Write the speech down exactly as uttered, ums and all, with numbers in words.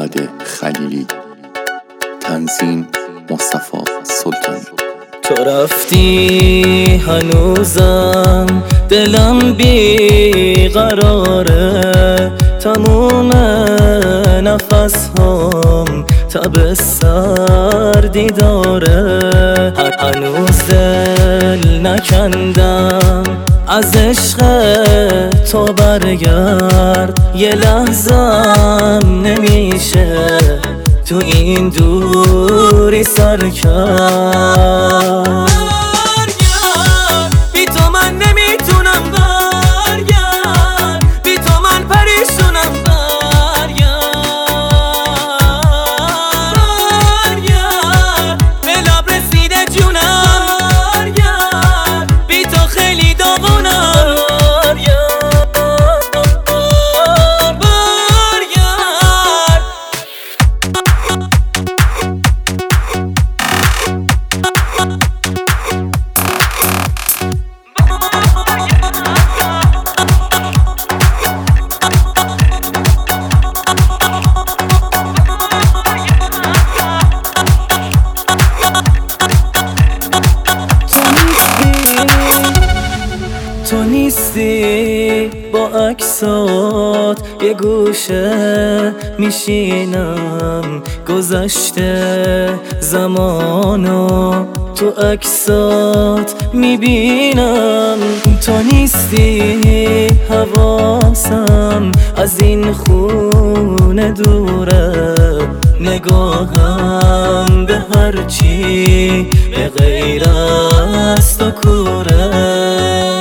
محمد خلیلی. تنظیم مصطفی سلطانی. تو رفتی هنوزم دلم بی قراره، تموم نفس هم تب سردی داره. هنوز دل نکندم از عشق تو برگرد، یه لحظم نمیشه تو این دوری سر کرد. بی تو من نمیتونم برگرد، بی تو من پریشونم برگرد. برگرد به لب رسیده جونم، برگرد بی تو خیلی داغونم. تو نیستی با عکسات یه گوشه میشینم، گذشته زمانو تو عکسات میبینم. تو نیستی حواسم از این خونه دوره، نگاهم به هرچی به غیر از تو کوره.